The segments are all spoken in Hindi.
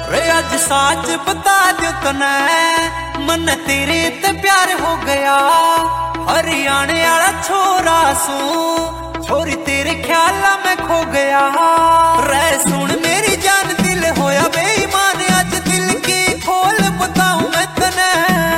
रे आज साच बता दो तने मन तेरे ते प्यार हो गया। हरियाणे वाला छोरा सू छोरी तेरे ख्याल में खो गया। रे सुन मेरी जान दिल होया बेईमान आज दिल की खोल बताऊं मैं तने।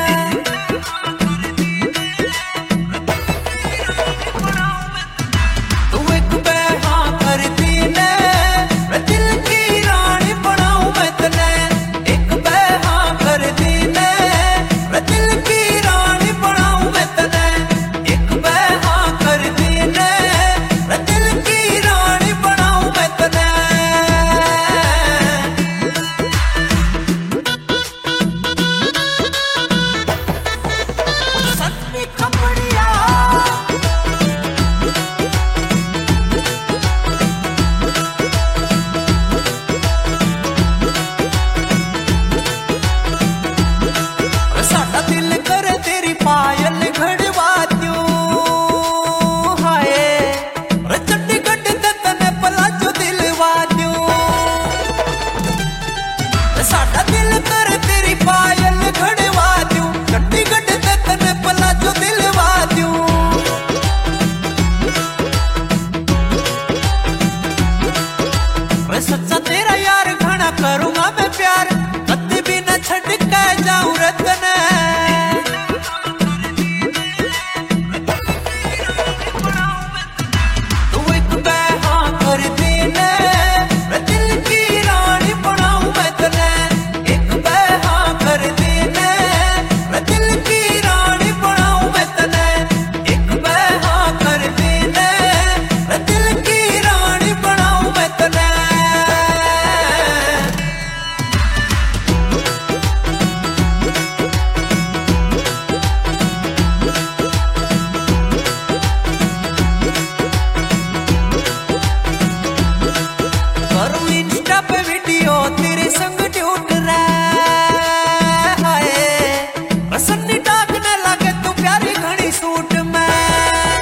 तू एक बहा कर दीने दिल की रानी बनाऊं मैं तने। एक बहा कर दीने दिल की रानी बनाऊं मैं तने। एक बहा कर दीने दिल की रानी बनाऊं मैं तने। सन्नी खपड़िया साडा दिल करे तेरी पायल घड़वा दूं। हाय रे चंडीगढ़ ते तने पलाजो दिलवा दूं। साडा दिल करे तेरी पायल घड़वा दूं। चंडीगढ़ ते तने पलाजो दिलवा दूं। रे सच्चा तेरा यार घना करूंगा मैं प्यार कभी भी न छड़ के जाऊं रे तने। तू एक बहा कर दीने दिल की रानी बनाऊं मैं तने। एक बहा कर दीने दिल की रानी बनाऊं मैं तने। एक बहा कर दीने दिल की रानी बनाऊं मैं तने। करूं इंस्टा पे वीडियो तेरे संग ट्यूट रे। हाय सन्नी डाकने लगे तू प्यारी घनी सूट में।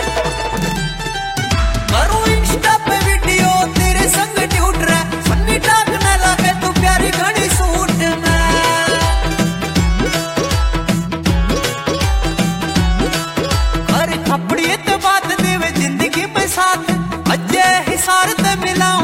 करूं इंस्टा पे वीडियो तेरे संग ट्यूट रे। सन्नी डाकने लगे तू प्यारी घनी सूट में। कर खपड़ी ते बात देवे जिंदगी में साथ अजय हिसार ते मिला